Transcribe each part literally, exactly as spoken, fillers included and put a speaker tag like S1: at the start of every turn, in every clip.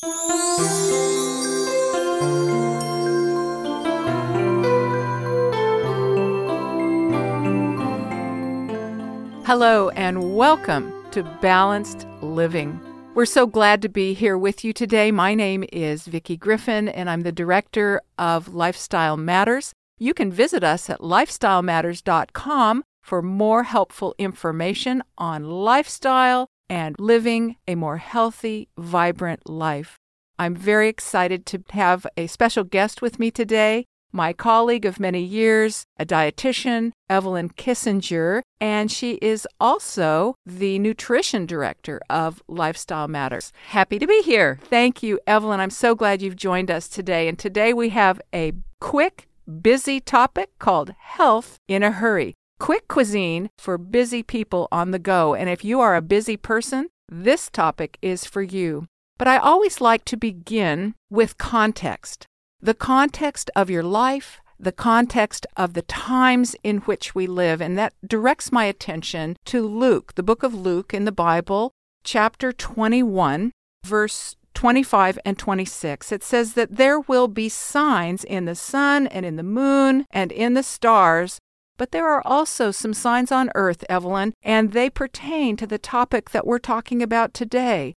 S1: Hello and welcome to Balanced Living. We're so glad to be here with you today. My name is Vicki Griffin, and I'm the director of Lifestyle Matters. You can visit us at lifestyle matters dot com for more helpful information on lifestyle and living a more healthy, vibrant life. I'm very excited to have a special guest with me today, my colleague of many years, a dietitian, Evelyn Kissinger, and she is also the nutrition director of Lifestyle Matters.
S2: Happy to be here.
S1: Thank you, Evelyn. I'm so glad you've joined us today. And today we have a quick, busy topic called Health in a Hurry. Quick cuisine for busy people on the go. And if you are a busy person, this topic is for you. But I always like to begin with context. The context of your life, the context of the times in which we live, and that directs my attention to Luke, the book of Luke in the Bible, chapter twenty-one, verse twenty-five and twenty-six. It says that there will be signs in the sun and in the moon and in the stars, but there are also some signs on earth, Evelyn, and they pertain to the topic that we're talking about today,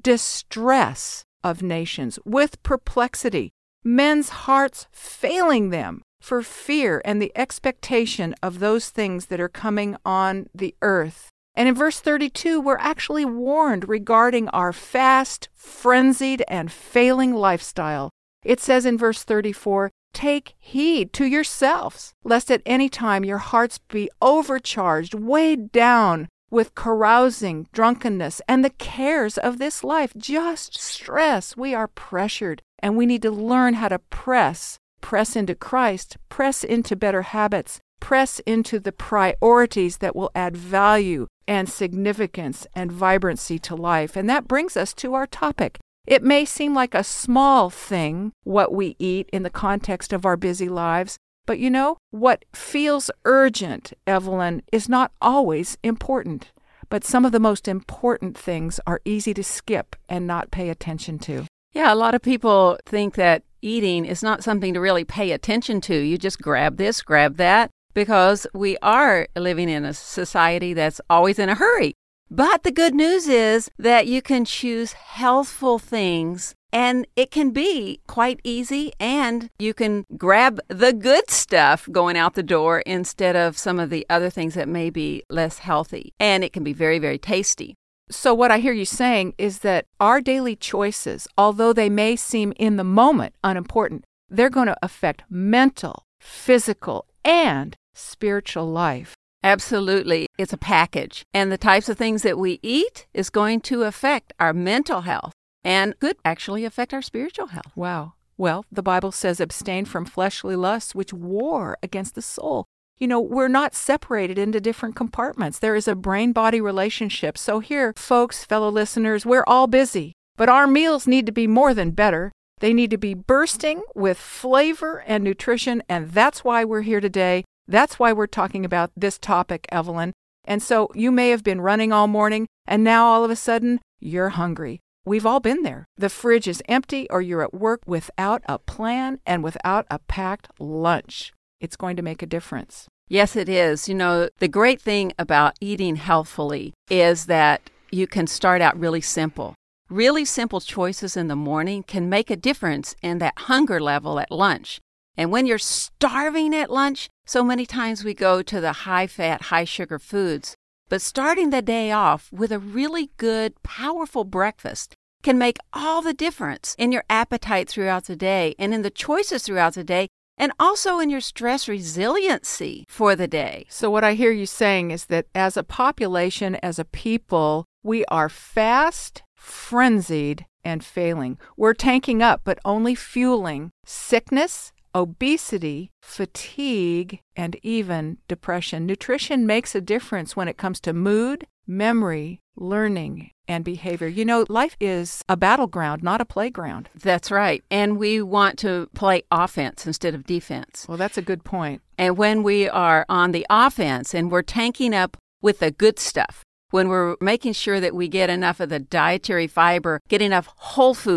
S1: distress of nations with perplexity. Men's hearts failing them for fear and the expectation of those things that are coming on the earth. And in verse thirty-two, we're actually warned regarding our fast, frenzied, and failing lifestyle. It says in verse thirty-four, "Take heed to yourselves, lest at any time your hearts be overcharged, weighed down with carousing, drunkenness, and the cares of this life." Just stress. We are pressured. And we need to learn how to press, press into Christ, press into better habits, press into the priorities that will add value and significance and vibrancy to life. And that brings us to our topic. It may seem like a small thing, what we eat in the context of our busy lives, but you know, what feels urgent, Evelyn, is not always important. But some of the most important things are easy to skip and not pay attention to.
S2: Yeah, a lot of people think that eating is not something to really pay attention to. You just grab this, grab that, because we are living in a society that's always in a hurry. But the good news is that you can choose healthful things, and it can be quite easy, and you can grab the good stuff going out the door instead of some of the other things that may be less healthy. And it can be very, very tasty.
S1: So what I hear you saying is that our daily choices, although they may seem in the moment unimportant, they're going to affect mental, physical, and spiritual life.
S2: Absolutely. It's a package. And the types of things that we eat is going to affect our mental health and could actually affect our spiritual health.
S1: Wow. Well, the Bible says abstain from fleshly lusts which war against the soul. You know, we're not separated into different compartments. There is a brain-body relationship. So here, folks, fellow listeners, we're all busy. But our meals need to be more than better. They need to be bursting with flavor and nutrition, and that's why we're here today. That's why we're talking about this topic, Evelyn. And so you may have been running all morning, and now all of a sudden, you're hungry. We've all been there. The fridge is empty, or you're at work without a plan and without a packed lunch. It's going to make a difference.
S2: Yes, it is. You know, the great thing about eating healthfully is that you can start out really simple. Really simple choices in the morning can make a difference in that hunger level at lunch. And when you're starving at lunch, so many times we go to the high-fat, high-sugar foods. But starting the day off with a really good, powerful breakfast can make all the difference in your appetite throughout the day and in the choices throughout the day, and also in your stress resiliency for the day.
S1: So what I hear you saying is that as a population, as a people, we are fast, frenzied, and failing. We're tanking up, but only fueling sickness, obesity, fatigue, and even depression. Nutrition makes a difference when it comes to mood, memory, learning, and behavior. You know, life is a battleground, not a playground.
S2: That's right. And we want to play offense instead of defense.
S1: Well, that's a good point.
S2: And when we are on the offense and we're tanking up with the good stuff, when we're making sure that we get enough of the dietary fiber, get enough whole foods,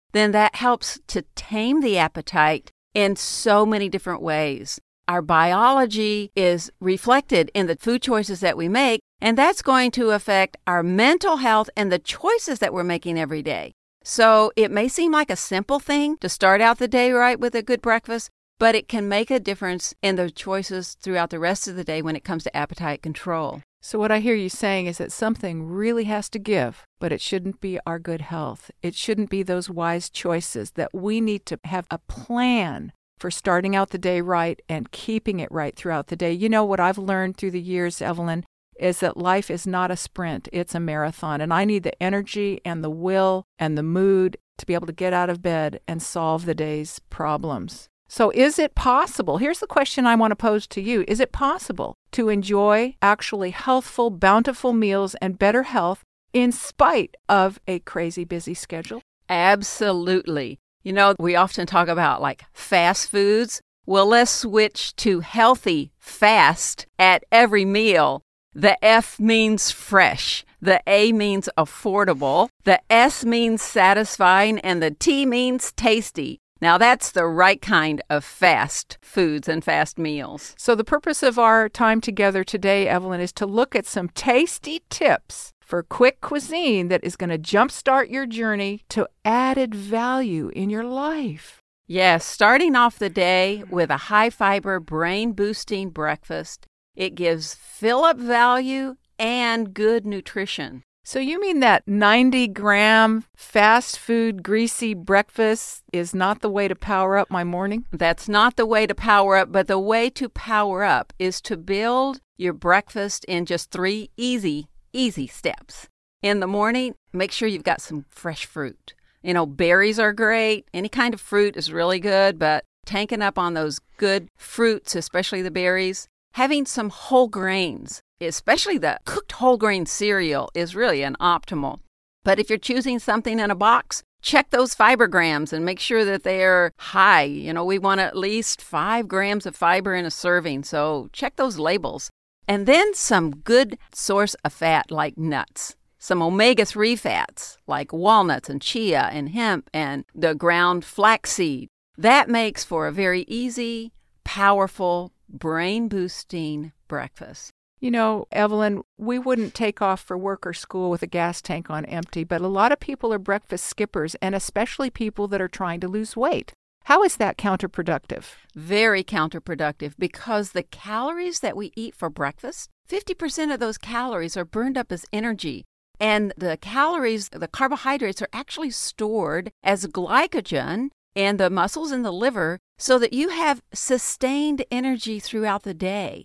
S2: then that helps to tame the appetite in so many different ways. Our biology is reflected in the food choices that we make, and that's going to affect our mental health and the choices that we're making every day. So it may seem like a simple thing to start out the day right with a good breakfast, but it can make a difference in the choices throughout the rest of the day when it comes to appetite control.
S1: So what I hear you saying is that something really has to give, but it shouldn't be our good health. It shouldn't be those wise choices, that we need to have a plan for starting out the day right and keeping it right throughout the day. You know, what I've learned through the years, Evelyn, is that life is not a sprint, it's a marathon. And I need the energy and the will and the mood to be able to get out of bed and solve the day's problems. So is it possible? Here's the question I want to pose to you. Is it possible to enjoy actually healthful, bountiful meals and better health in spite of a crazy busy schedule?
S2: Absolutely. You know, we often talk about like fast foods. Well, let's switch to healthy fast at every meal. The F means fresh. The A means affordable. The S means satisfying. And the T means tasty. Now, that's the right kind of fast foods and fast meals.
S1: So the purpose of our time together today, Evelyn, is to look at some tasty tips for quick cuisine that is going to jumpstart your journey to added value in your life.
S2: Yes, starting off the day with a high-fiber, brain-boosting breakfast. It gives fill-up value and good nutrition.
S1: So you mean that ninety-gram fast food, greasy breakfast is not the way to power up my morning?
S2: That's not the way to power up, but the way to power up is to build your breakfast in just three easy, easy steps. In the morning, make sure you've got some fresh fruit. You know, berries are great. Any kind of fruit is really good, but tanking up on those good fruits, especially the berries. Having some whole grains, especially the cooked whole grain cereal, is really an optimal. But if you're choosing something in a box, check those fiber grams and make sure that they're high. You know, we want at least five grams of fiber in a serving, so check those labels. And then some good source of fat like nuts. Some omega three fats like walnuts and chia and hemp and the ground flaxseed. That makes for a very easy, powerful, brain-boosting breakfast.
S1: You know, Evelyn, we wouldn't take off for work or school with a gas tank on empty, but a lot of people are breakfast skippers, and especially people that are trying to lose weight. How is that counterproductive?
S2: Very counterproductive, because the calories that we eat for breakfast, fifty percent of those calories are burned up as energy. And the calories, the carbohydrates, are actually stored as glycogen in the muscles in the liver so that you have sustained energy throughout the day.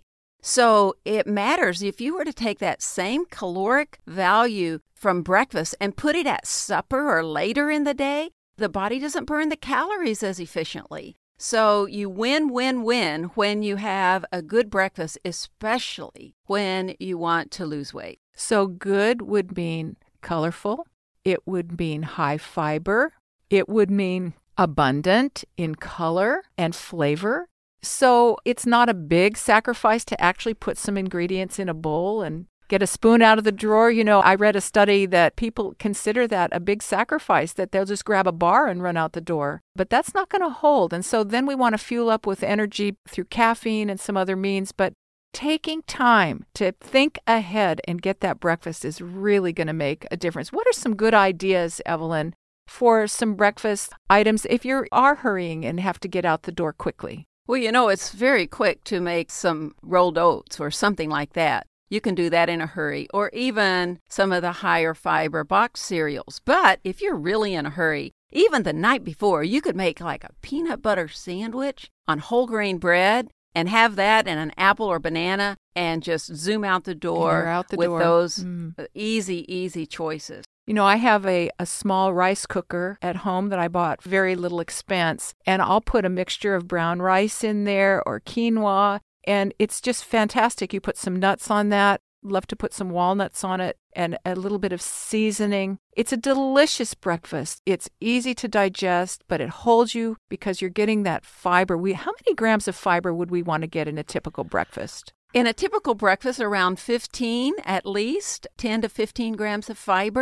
S2: So it matters if you were to take that same caloric value from breakfast and put it at supper or later in the day, the body doesn't burn the calories as efficiently. So you win, win, win when you have a good breakfast, especially when you want to lose weight.
S1: So good would mean colorful. It would mean high fiber. It would mean abundant in color and flavor. So it's not a big sacrifice to actually put some ingredients in a bowl and get a spoon out of the drawer. You know, I read a study that people consider that a big sacrifice, that they'll just grab a bar and run out the door. But that's not going to hold. And so then we want to fuel up with energy through caffeine and some other means. But taking time to think ahead and get that breakfast is really going to make a difference. What are some good ideas, Evelyn, for some breakfast items if you are hurrying and have to get out the door quickly?
S2: Well, you know, it's very quick to make some rolled oats or something like that. You can do that in a hurry, or even some of the higher fiber box cereals. But if you're really in a hurry, even the night before, you could make like a peanut butter sandwich on whole grain bread and have that and an apple or banana and just zoom out the door
S1: out the
S2: with
S1: door.
S2: those
S1: mm.
S2: easy, easy choices.
S1: You know, I have a, a small rice cooker at home that I bought, very little expense, and I'll put a mixture of brown rice in there or quinoa, and it's just fantastic. You put some nuts on that, love to put some walnuts on it, and a little bit of seasoning. It's a delicious breakfast. It's easy to digest, but it holds you because you're getting that fiber. We, how many grams of fiber would we want to get in a typical breakfast?
S2: In a typical breakfast, around fifteen at least, ten to fifteen grams of fiber.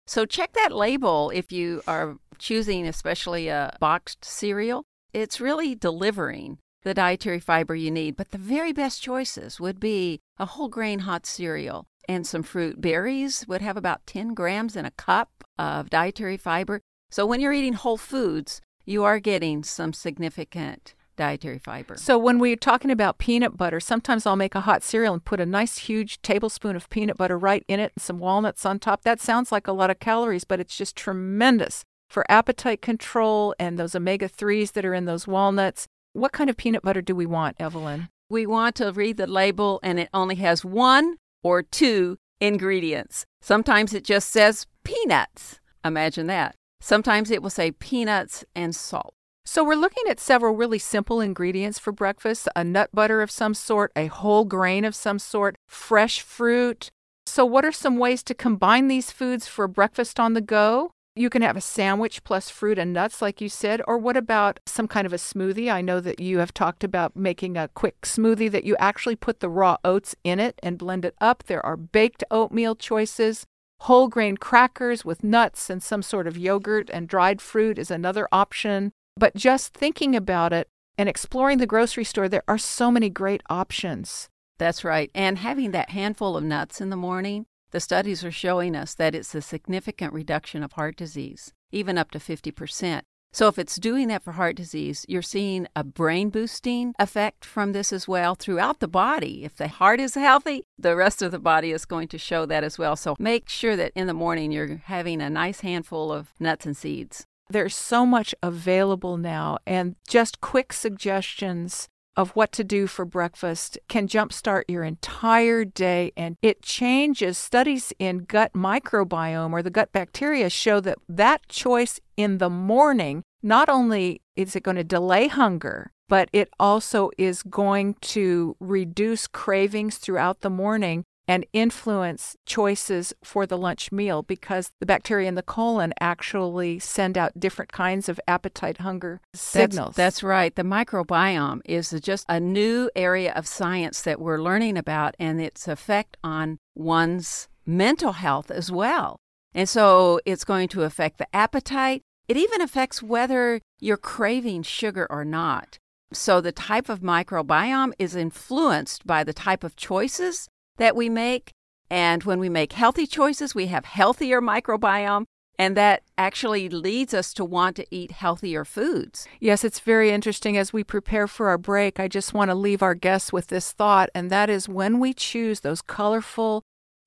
S2: So check that label if you are choosing especially a boxed cereal. It's really delivering the dietary fiber you need, but the very best choices would be a whole grain hot cereal and some fruit. Berries would have about ten grams in a cup of dietary fiber. So when you're eating whole foods, you are getting some significant dietary fiber.
S1: So when we're talking about peanut butter, sometimes I'll make a hot cereal and put a nice huge tablespoon of peanut butter right in it and some walnuts on top. That sounds like a lot of calories, but it's just tremendous for appetite control and those omega threes that are in those walnuts. What kind of peanut butter do we want, Evelyn?
S2: We want to read the label, and it only has one or two ingredients. Sometimes it just says peanuts. Imagine that. Sometimes it will say peanuts and salt.
S1: So we're looking at several really simple ingredients for breakfast: a nut butter of some sort, a whole grain of some sort, fresh fruit. So what are some ways to combine these foods for breakfast on the go? You can have a sandwich plus fruit and nuts, like you said, or what about some kind of a smoothie? I know that you have talked about making a quick smoothie that you actually put the raw oats in it and blend it up. There are baked oatmeal choices. Whole grain crackers with nuts and some sort of yogurt and dried fruit is another option. But just thinking about it and exploring the grocery store, there are so many great options.
S2: That's right. And having that handful of nuts in the morning, the studies are showing us that it's a significant reduction of heart disease, even up to fifty percent. So if it's doing that for heart disease, you're seeing a brain-boosting effect from this as well throughout the body. If the heart is healthy, the rest of the body is going to show that as well. So make sure that in the morning you're having a nice handful of nuts and seeds.
S1: There's so much available now, and just quick suggestions of what to do for breakfast can jumpstart your entire day, and it changes. Studies in gut microbiome or the gut bacteria show that that choice in the morning, not only is it going to delay hunger, but it also is going to reduce cravings throughout the morning and influence choices for the lunch meal, because the bacteria in the colon actually send out different kinds of appetite hunger signals.
S2: That's, that's right. The microbiome is just a new area of science that we're learning about, and its effect on one's mental health as well. And so it's going to affect the appetite. It even affects whether you're craving sugar or not. So the type of microbiome is influenced by the type of choices that we make. And when we make healthy choices, we have healthier microbiome, and that actually leads us to want to eat healthier foods.
S1: Yes, it's very interesting. As we prepare for our break, I just want to leave our guests with this thought, and that is when we choose those colorful,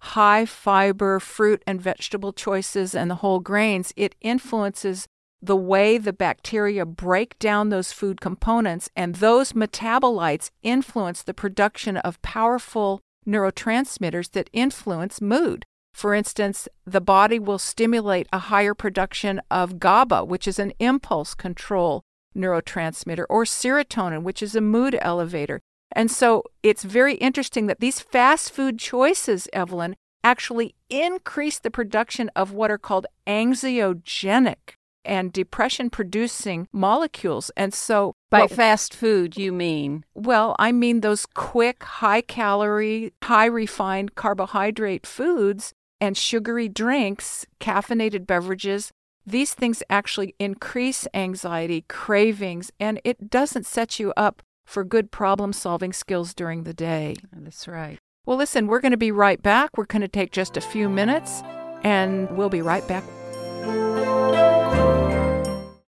S1: high-fiber fruit and vegetable choices and the whole grains, it influences the way the bacteria break down those food components, and those metabolites influence the production of powerful neurotransmitters that influence mood. For instance, the body will stimulate a higher production of GABA, which is an impulse control neurotransmitter, or serotonin, which is a mood elevator. And so it's very interesting that these fast food choices, Evelyn, actually increase the production of what are called anxiogenic and depression-producing molecules. And so
S2: by
S1: what,
S2: fast food, you mean?
S1: Well, I mean those quick, high-calorie, high-refined carbohydrate foods and sugary drinks, caffeinated beverages. These things actually increase anxiety, cravings, and it doesn't set you up for good problem-solving skills during the day.
S2: That's right.
S1: Well, listen, we're going to be right back. We're going to take just a few minutes, and we'll be right back.